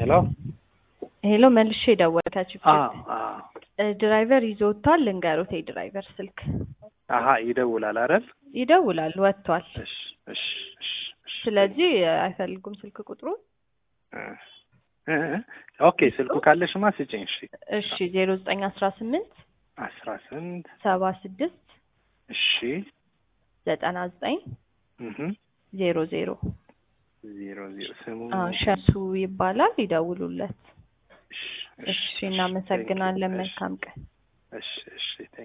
ሄሎ መልሼ ደወልካችሁ ድራይቨር ይዞታል ልንገሩት የድራይቨር ስልክ ይደውላል አይደል ይደውላል ወጥቷል እሺ ስለዚህ አይፈልጉም ስልክ ቁጥሩ ኦኬ ስልኩ ካለሽማ ስጪኝ እሺ 0918 76 እሺ 99 00 ስሙ ሸሱ ይባላል ይደውሉለት እሺ እናመሰግናለን መልካም ቀን እሺ